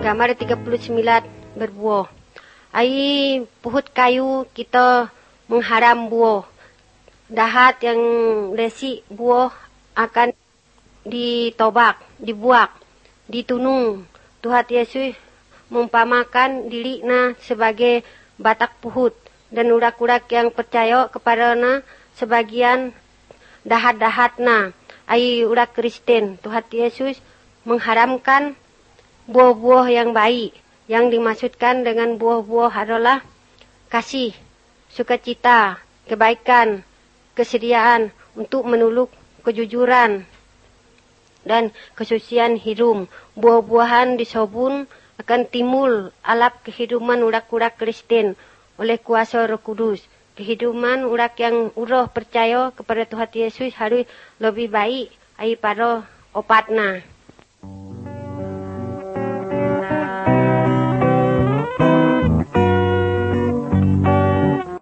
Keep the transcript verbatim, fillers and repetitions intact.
Gambar tiga puluh sembilan berbuah. Ai puhut kayu kita mengharam buah. Dahat yang lesi buah akan ditobak, dibuak, ditunung. Tuhan Yesus mengumpamakan dirinya sebagai batak puhut dan urak-urak yang percaya kepadanya sebagian dahat-dahatna. Ai urak Kristen. Tuhan Yesus mengharamkan buah-buah yang baik. Yang dimaksudkan dengan buah-buah adalah kasih, sukacita, kebaikan, kesediaan untuk menolong, kejujuran, dan kesucian hidup. Buah-buahan disobun akan timbul alap kehidupan urak-urak Kristen oleh kuasa Roh Kudus. Kehidupan urak yang uroh percaya kepada Tuhan Yesus harus lebih baik daripada obatna.